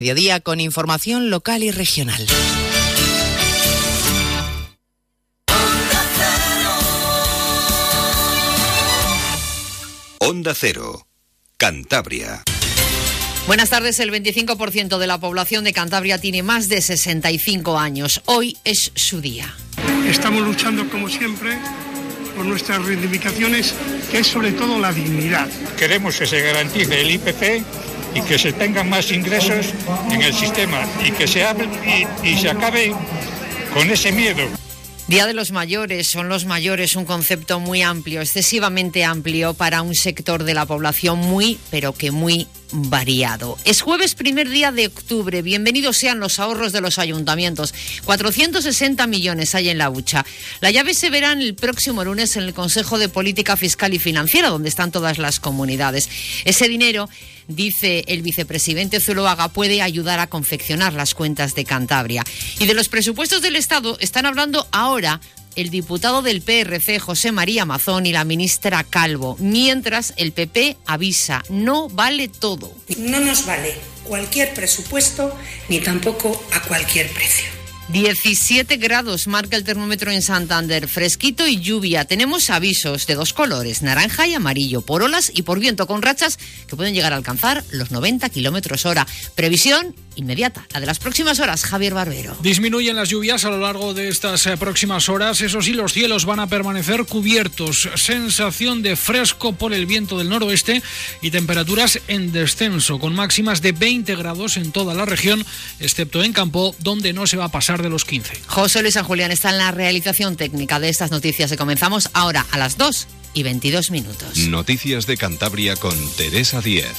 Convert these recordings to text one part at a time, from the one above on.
Mediodía con información local y regional. Onda Cero, Cantabria. Buenas tardes. El 25% de la población de Cantabria tiene más de 65 años. Hoy es su día. Estamos luchando, como siempre, por nuestras reivindicaciones, que es sobre todo la dignidad. Queremos que se garantice el IPC y que se tengan más ingresos en el sistema y que se hable y se acabe con ese miedo. Día de los mayores. Son los mayores un concepto muy amplio, excesivamente amplio para un sector de la población muy, pero que muy variado. Es jueves, primer día de octubre. Bienvenidos sean los ahorros de los ayuntamientos. 460 millones hay en la hucha. La llave se verá el próximo lunes en el Consejo de Política Fiscal y Financiera, donde están todas las comunidades. Ese dinero, dice el vicepresidente Zuloaga, puede ayudar a confeccionar las cuentas de Cantabria. Y de los presupuestos del Estado están hablando ahora el diputado del PRC, José María Mazón, y la ministra Calvo, mientras el PP avisa, no vale todo. No nos vale cualquier presupuesto ni tampoco a cualquier precio. 17 grados marca el termómetro en Santander, fresquito y lluvia. Tenemos avisos de dos colores, naranja y amarillo, por olas y por viento, con rachas que pueden llegar a alcanzar los 90 kilómetros hora. Previsión inmediata, la de las próximas horas. Javier Barbero. Disminuyen las lluvias a lo largo de estas próximas horas. Eso sí, los cielos van a permanecer cubiertos. Sensación de fresco por el viento del noroeste y temperaturas en descenso, con máximas de 20 grados en toda la región, excepto en Campo, donde no se va a pasar de los 15. José Luis San Julián está en la realización técnica de estas noticias y comenzamos ahora a las 2:22. Noticias de Cantabria con Teresa Díez.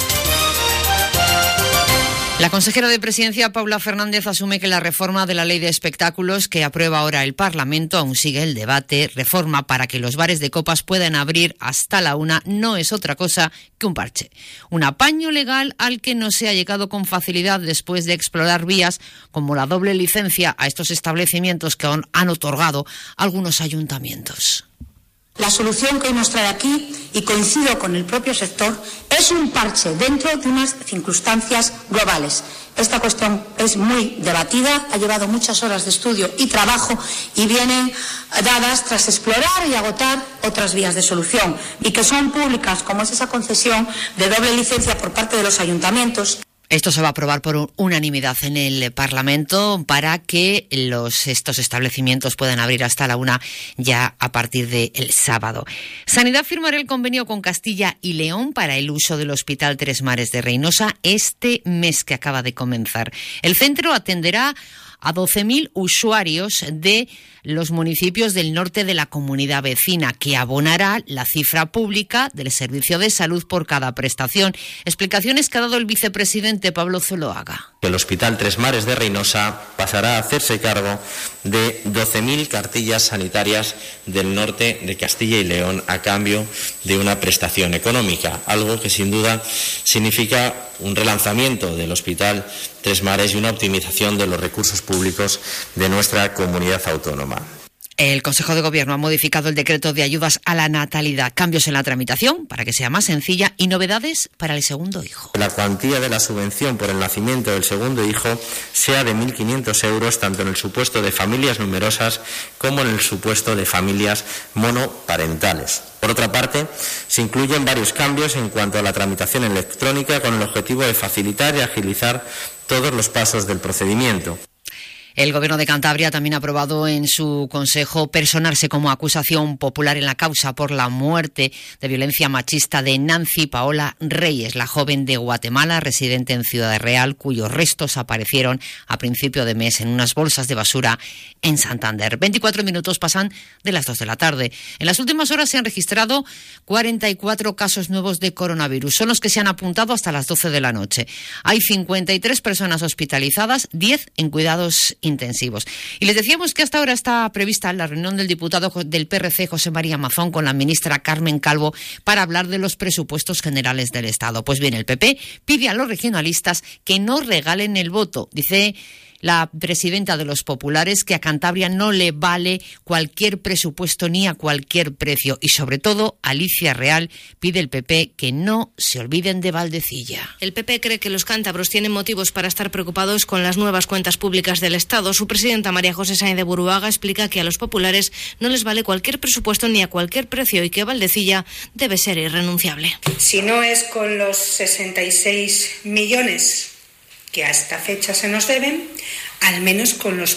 La consejera de Presidencia, Paula Fernández, asume que la reforma de la Ley de Espectáculos que aprueba ahora el Parlamento, aún sigue el debate, reforma para que los bares de copas puedan abrir hasta la 1, no es otra cosa que un parche. Un apaño legal al que no se ha llegado con facilidad después de explorar vías como la doble licencia a estos establecimientos que han otorgado algunos ayuntamientos. La solución que hoy nos trae aquí, y coincido con el propio sector, es un parche dentro de unas circunstancias globales. Esta cuestión es muy debatida, ha llevado muchas horas de estudio y trabajo y vienen dadas tras explorar y agotar otras vías de solución y que son públicas, como es esa concesión de doble licencia por parte de los ayuntamientos. Esto se va a aprobar por unanimidad en el Parlamento para que estos establecimientos puedan abrir hasta la 1 ya a partir del sábado. Sanidad firmará el convenio con Castilla y León para el uso del Hospital Tres Mares de Reinosa este mes que acaba de comenzar. El centro atenderá a 12.000 usuarios de los municipios del norte de la comunidad vecina, que abonará la cifra pública del servicio de salud por cada prestación. Explicaciones que ha dado el vicepresidente Pablo Zuloaga. El Hospital Tres Mares de Reinosa pasará a hacerse cargo de 12.000 cartillas sanitarias del norte de Castilla y León a cambio de una prestación económica, algo que sin duda significa un relanzamiento del Hospital Tres Mares y una optimización de los recursos públicos de nuestra comunidad autónoma. El Consejo de Gobierno ha modificado el decreto de ayudas a la natalidad. Cambios en la tramitación para que sea más sencilla y novedades para el segundo hijo. La cuantía de la subvención por el nacimiento del segundo hijo sea de 1.500 euros, tanto en el supuesto de familias numerosas como en el supuesto de familias monoparentales. Por otra parte, se incluyen varios cambios en cuanto a la tramitación electrónica con el objetivo de facilitar y agilizar todos los pasos del procedimiento. El Gobierno de Cantabria también ha aprobado en su consejo personarse como acusación popular en la causa por la muerte de violencia machista de Nancy Paola Reyes, la joven de Guatemala residente en Ciudad Real, cuyos restos aparecieron a principio de mes en unas bolsas de basura en Santander. 24 minutos pasan de las 2 de la tarde. En las últimas horas se han registrado 44 casos nuevos de coronavirus. Son los que se han apuntado hasta las 12 de la noche. Hay 53 personas hospitalizadas, 10 en cuidados intensivos. Y les decíamos que hasta ahora está prevista la reunión del diputado del PRC, José María Mazón, con la ministra Carmen Calvo para hablar de los presupuestos generales del Estado. Pues bien, el PP pide a los regionalistas que no regalen el voto. Dice la presidenta de los populares, que a Cantabria no le vale cualquier presupuesto ni a cualquier precio. Y sobre todo, Alicia Real pide al PP que no se olviden de Valdecilla. El PP cree que los cántabros tienen motivos para estar preocupados con las nuevas cuentas públicas del Estado. Su presidenta María José Sáenz de Buruaga explica que a los populares no les vale cualquier presupuesto ni a cualquier precio y que Valdecilla debe ser irrenunciable. Si no es con los 66 millones que a esta fecha se nos deben, al menos con los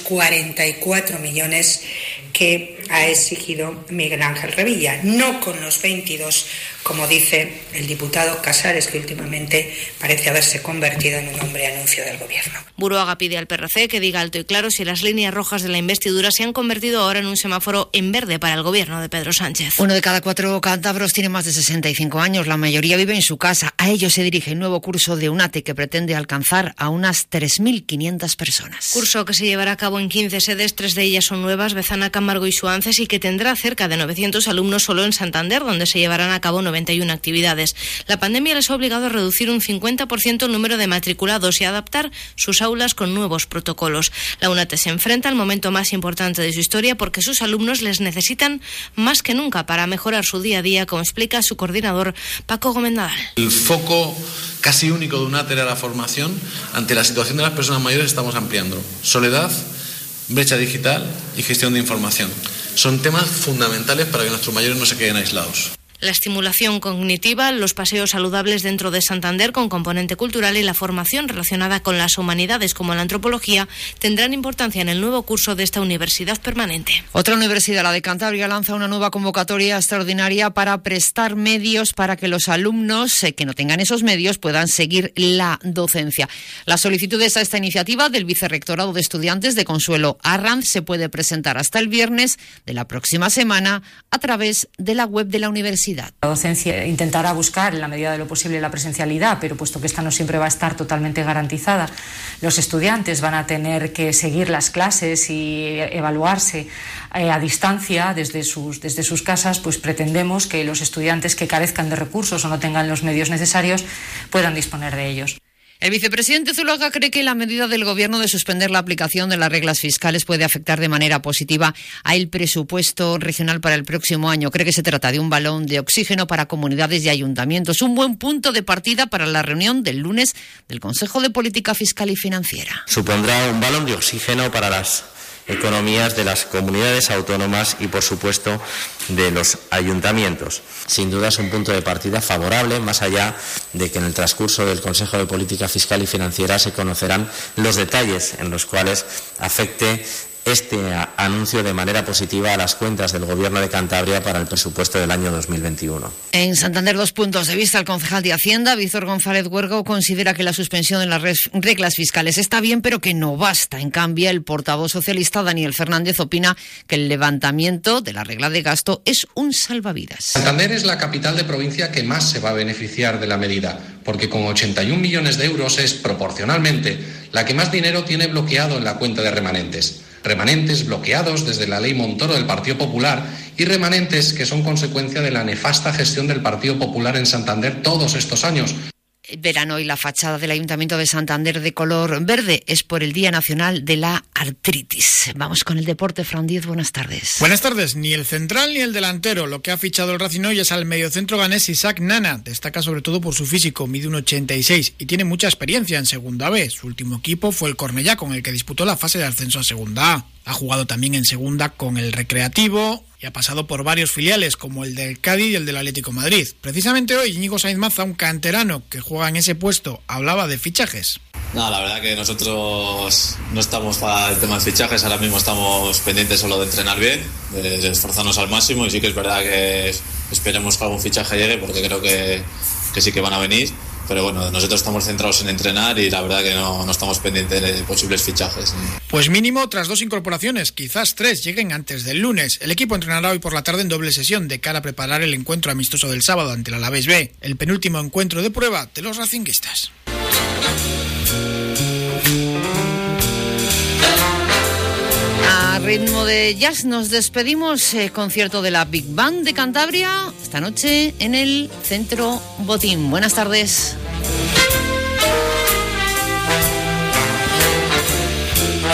44 millones que ha exigido Miguel Ángel Revilla, no con los 22, como dice el diputado Casares, que últimamente parece haberse convertido en un hombre anuncio del gobierno. Buruaga pide al PRC que diga alto y claro si las líneas rojas de la investidura se han convertido ahora en un semáforo en verde para el gobierno de Pedro Sánchez. 1 de cada 4 cántabros tiene más de 65 años, la mayoría vive en su casa. A ellos se dirige el nuevo curso de UNATE que pretende alcanzar a unas 3.500 personas. Curso que se llevará a cabo en 15 sedes, 3 de ellas son nuevas, Bezana, Camargo y Suances, y que tendrá cerca de 900 alumnos solo en Santander, donde se llevarán a cabo 91 actividades. La pandemia les ha obligado a reducir un 50% el número de matriculados y a adaptar sus aulas con nuevos protocolos. La UNATE se enfrenta al momento más importante de su historia porque sus alumnos les necesitan más que nunca para mejorar su día a día, como explica su coordinador Paco Gómez Nadal. El foco casi único de UNATE era la formación. Ante la situación de las personas mayores estamos ampliando soledad, brecha digital y gestión de información. Son temas fundamentales para que nuestros mayores no se queden aislados. La estimulación cognitiva, los paseos saludables dentro de Santander con componente cultural y la formación relacionada con las humanidades como la antropología tendrán importancia en el nuevo curso de esta universidad permanente. Otra universidad, la de Cantabria, lanza una nueva convocatoria extraordinaria para prestar medios para que los alumnos que no tengan esos medios puedan seguir la docencia. Las solicitudes a esta iniciativa del Vicerrectorado de Estudiantes de Consuelo Arranz se puede presentar hasta el viernes de la próxima semana a través de la web de la universidad. La docencia intentará buscar en la medida de lo posible la presencialidad, pero puesto que esta no siempre va a estar totalmente garantizada, los estudiantes van a tener que seguir las clases y evaluarse a distancia desde sus casas. Pues pretendemos que los estudiantes que carezcan de recursos o no tengan los medios necesarios puedan disponer de ellos. El vicepresidente Zuluaga cree que la medida del Gobierno de suspender la aplicación de las reglas fiscales puede afectar de manera positiva al presupuesto regional para el próximo año. Cree que se trata de un balón de oxígeno para comunidades y ayuntamientos, un buen punto de partida para la reunión del lunes del Consejo de Política Fiscal y Financiera. Supondrá un balón de oxígeno para las economías de las comunidades autónomas y, por supuesto, de los ayuntamientos. Sin duda es un punto de partida favorable, más allá de que en el transcurso del Consejo de Política Fiscal y Financiera se conocerán los detalles en los cuales afecte este anuncio de manera positiva a las cuentas del Gobierno de Cantabria para el presupuesto del año 2021. En Santander, 2 puntos de vista. El concejal de Hacienda, Víctor González Huergo, considera que la suspensión de las reglas fiscales está bien, pero que no basta. En cambio, el portavoz socialista, Daniel Fernández, opina que el levantamiento de la regla de gasto es un salvavidas. Santander es la capital de provincia que más se va a beneficiar de la medida, porque con 81 millones de euros es proporcionalmente la que más dinero tiene bloqueado en la cuenta de remanentes. Remanentes bloqueados desde la ley Montoro del Partido Popular y remanentes que son consecuencia de la nefasta gestión del Partido Popular en Santander todos estos años. Verano y la fachada del Ayuntamiento de Santander de color verde es por el Día Nacional de la Artritis. Vamos con el deporte. Fran Díez, buenas tardes. Buenas tardes. Ni el central ni el delantero. Lo que ha fichado el Racing hoy es al mediocentro ganés Isaac Nana. Destaca sobre todo por su físico, mide 1,86 y tiene mucha experiencia en Segunda B. Su último equipo fue el Cornellá, con el que disputó la fase de ascenso a Segunda A. Ha jugado también en Segunda con el Recreativo y ha pasado por varios filiales como el del Cádiz y el del Atlético de Madrid. Precisamente hoy Íñigo Sainz Maza, un canterano que juega en ese puesto, hablaba de fichajes. No, la verdad que nosotros no estamos para el tema de fichajes, ahora mismo estamos pendientes solo de entrenar bien, de esforzarnos al máximo, y sí que es verdad que esperemos que algún fichaje llegue porque creo que sí que van a venir. Pero bueno, nosotros estamos centrados en entrenar y la verdad que no estamos pendientes de posibles fichajes. Pues mínimo tras 2 incorporaciones, quizás 3 lleguen antes del lunes. El equipo entrenará hoy por la tarde en doble sesión de cara a preparar el encuentro amistoso del sábado ante el Alavés B, el penúltimo encuentro de prueba de los racinguistas. A ritmo de jazz nos despedimos. Concierto de la Big Band de Cantabria esta noche en el Centro Botín. Buenas tardes.